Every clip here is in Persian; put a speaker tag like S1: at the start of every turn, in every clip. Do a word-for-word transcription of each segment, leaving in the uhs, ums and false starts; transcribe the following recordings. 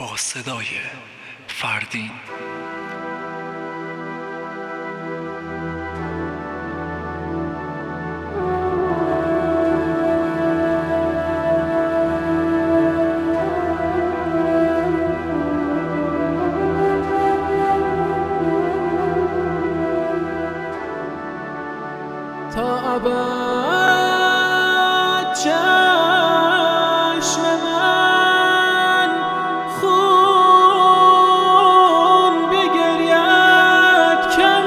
S1: با صدای فردین.
S2: تا ابد چشم من خون بگرید کم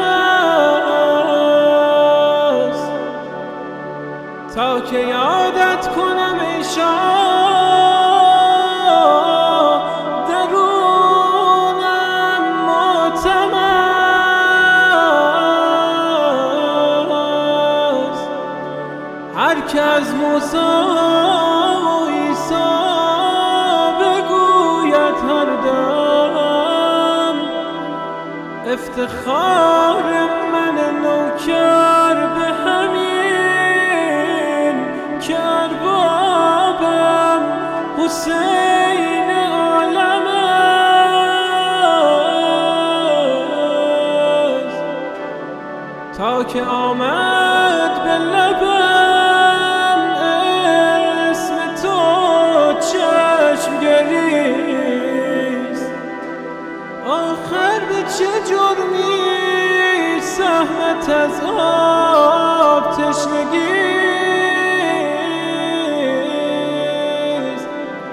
S2: است، تا که یادت کنم ای شاه درونم ماتم است. هر که از موسی و عیسی بگوید هر دم، افتخار من نوکر به همین که اربابم حسین عالم است. تا که آمد به لبم اسم تو چشم گریست، آخر به چه جرمی سهمت از آب تشنگیست.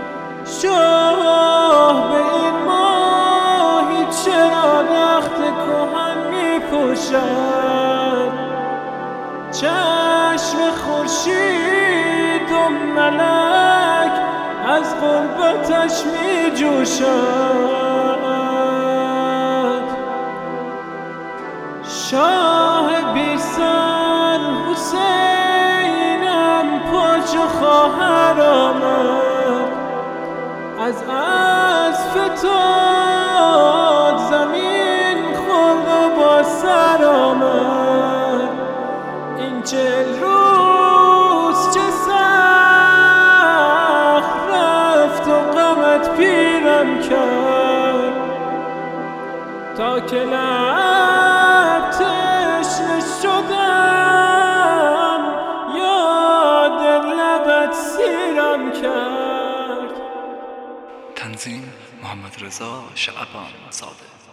S2: شاه به این ماهی چرا رخت کهن می پوشد؟ چشم خورشید و ملک از غربتش می جوشد. شاه بی سر حسینم پاچ و خواهر آمد، از اسب فتاد زمین خورد و با سر آمد. این چهل روز چه سخت رفت و غمت پیرم کرد، تا که لب تشنه شدم یاد لبت سیرم کرد.
S1: تنظیم محمد رضا شعبان زاده.